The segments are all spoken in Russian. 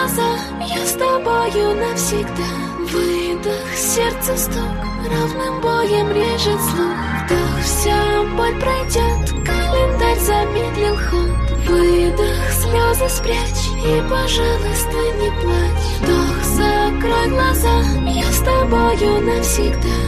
глаза, я с тобою навсегда. Выдох, сердце стук, равным боем режет слух. Вдох, вся боль пройдет, календарь замедлил ход. Выдох, слезы спрячь и, пожалуйста, не плачь. Вдох, закрой глаза, я с тобою навсегда.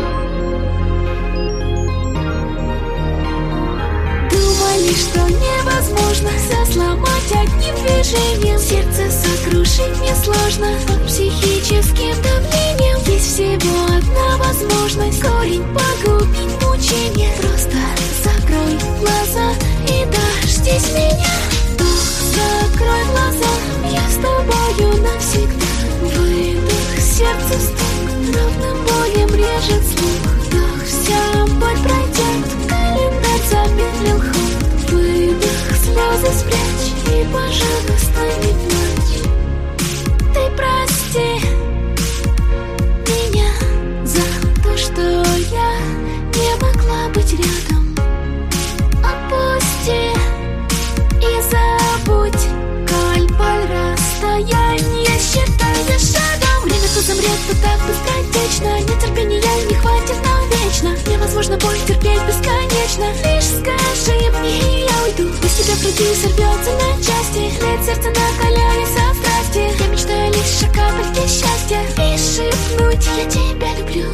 Думали, что невозможно все сломать одним движением. Сердце сокрушить несложно под психическим давлением. Есть всего одна возможность корень погубить мучение. Просто закрой глаза и дождись меня. Вдох, закрой глаза, я с тобою навсегда. Выдох, сердце стук, равным боем режет слух. Вдох, вся боль пройдет, календарь замедлил ход. Выдох, слезы спрячь и, пожалуйста, не плачь. Ты прости меня за то, что я не могла быть рядом. Отпусти и забудь, коль боль расстояние считаю шагом. Время то замрет, то так быстротечно. Нетерпения не хватит навечно. Невозможно боль терпеть бесконечно. Лишь скажи мне, и я уйду. Без тебя груди сорвется на части. Лед сердце накаляясь от страсти. Я мечтаю лишь о капельке счастья и шепнуть: я тебя люблю.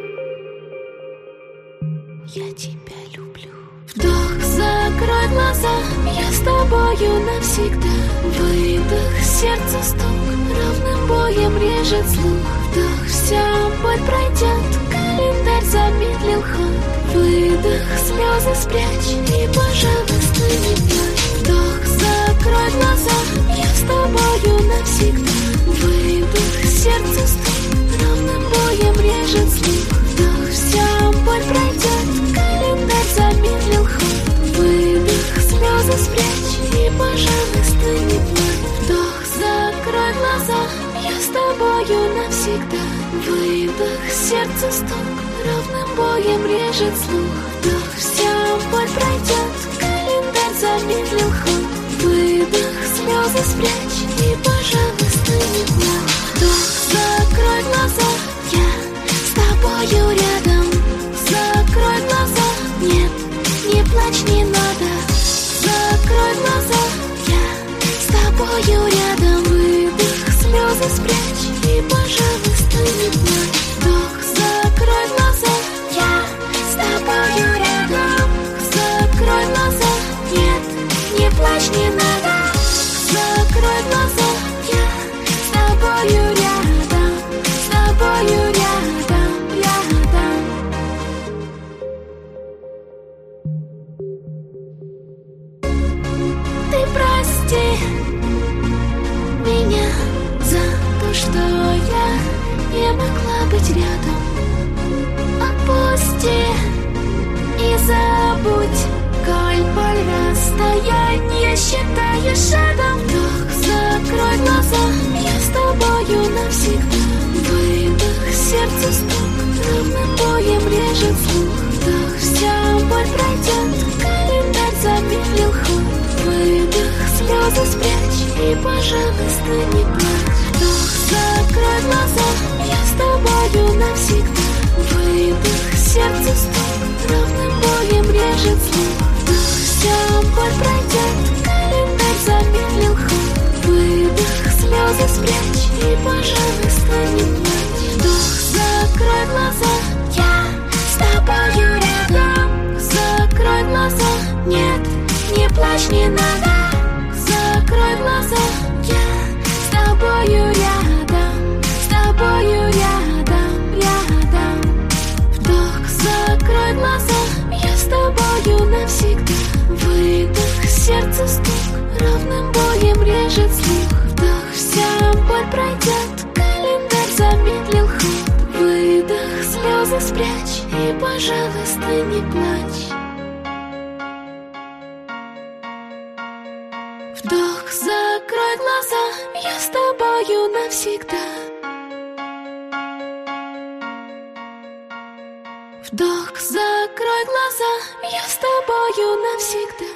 Я тебя люблю. Вдох, закрой глаза, я с тобою навсегда. Выдох, сердце стук, равным боем режет слух. Вдох, вся боль пройдет, календарь замедлил ход. Выдох, слезы спрячь и, пожалуйста, не плачь. Вдох, закрой глаза, я с тобою навсегда. Выдох, сердце стук, равным боем режет слух. Вдох, вся боль пройдет, календарь замедлил ход. Выдох, слезы спрячь и, пожалуйста, не плачь. Вдох, закрой глаза, я с тобою навсегда. Выдох, сердце стук, равным боем режет слух. Вдох, вся боль пройдет, календарь замедлил ход. Выдох, слезы спрячь и, пожалуйста, не плачь. Вдох, закрой глаза, я с тобою рядом. Закрой глаза, нет, не плачь, не надо. Закрой глаза, я с тобою рядом. Выдох, слезы спрячь и, пожалуйста, не плачь. Вдох, закрой глаза, я с тобою рядом. Закрой глаза, нет, не плачь, не надо. Закрой глаза, я с тобою рядом. С тобою рядом, рядом. Ты прости меня за то, что я не могла быть рядом. Отпусти и забудь, коль боль расстояние считаю шагом. Вдох, закрой глаза, я с тобою навсегда. Выдох, сердце стук, равным боем режет слух. Вдох, вся боль пройдет, календарь замедлил ход. Выдох, слезы спрячь и, пожалуйста, не плачь. Вдох, закрой глаза, я с тобою навсегда. Выдох, сердце стук, равным боем режет слух. Вдох, вся боль пройдет, календарь замедлил ход. Выдох, слезы спрячь и, пожалуйста, не плачь. Вдох, закрой глаза, я с тобою рядом. Закрой глаза, нет, не плачь, не надо. Закрой глаза, я с тобою рядом. С тобою рядом, рядом. Вдох, закрой глаза, я с тобою навсегда. Выдох, сердце стук, равным боем режет слух. Вдох, вся боль пройдет, календарь замедлил ход. Выдох, слезы спрячь и, пожалуйста, не плачь. Вдох, закрой глаза, я с тобою навсегда. Вдох, закрой глаза, я с тобою навсегда.